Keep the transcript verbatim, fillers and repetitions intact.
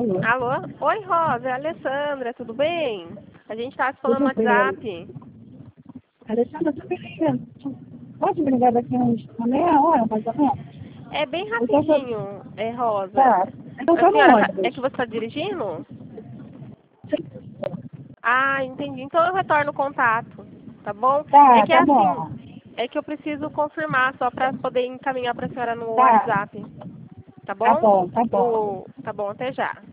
Alô? Alô? Oi, Rosa, é a Alessandra, tudo bem? A gente tá se falando no Tudo bem. WhatsApp. Alessandra, tu me liga. Pode me ligar daqui a uns- uma meia hora, mais ou menos? É bem Eu tô- rapidinho, é, Rosa. Tá. Eu A tô no senhora, tá- é ônibus. que você está dirigindo? Ah, entendi. Então eu retorno o contato, tá bom? É Tá, que é tá assim, bom. é que eu preciso confirmar só para poder encaminhar para a senhora no Tá. WhatsApp, tá Tá bom? bom, tá bom. O, tá bom, até já.